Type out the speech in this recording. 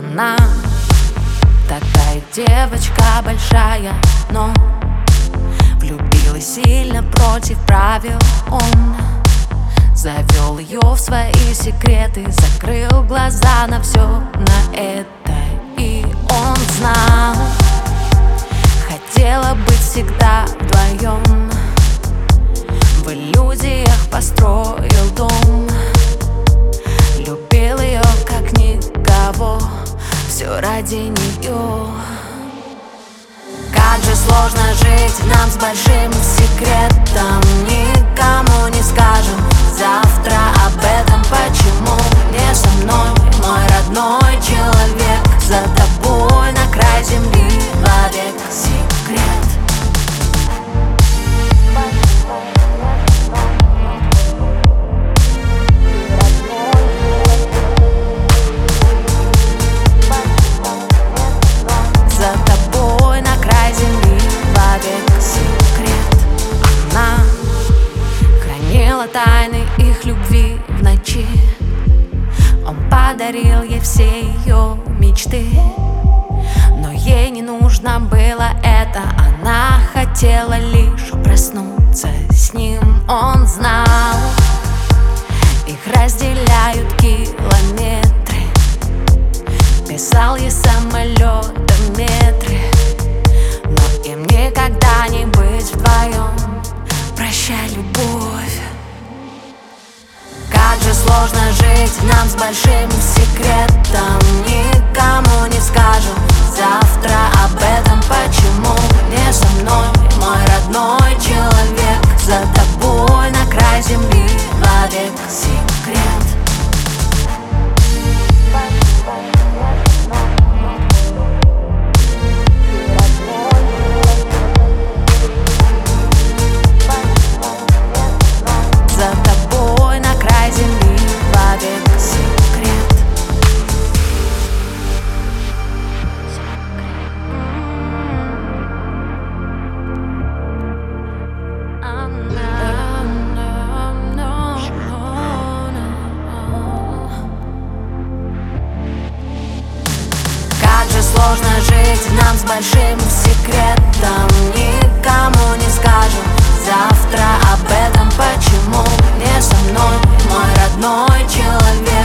Она такая девочка большая, но влюбилась сильно против правил. Он завел ее в свои секреты, закрыл глаза на все на это. И он знал, хотела быть всегда вдвоем. В иллюзиях построил дом, любил ее как никого, все ради нее. Как же сложно жить нам с большим секретом, никому не скажем завтра об этом. Почему не со мной, мой родной человек? За тобой на край земли вовек секрет. Тайны их любви в ночи. Он подарил ей все ее мечты, но ей не нужно было это. Она хотела лишь проснуться с ним. Он знал, их разделяют километры, писал ей самолетом метры, но им никогда не быть вдвоем. Прощай, любовь. Как же сложно жить нам с большим секретом, никому не скажем завтра об этом. Почему не со мной, мой родной человек? За тобой на край земли вовек секрет. Сложно жить нам с большим секретом, никому не скажем завтра об этом. Почему не со мной, мой родной человек?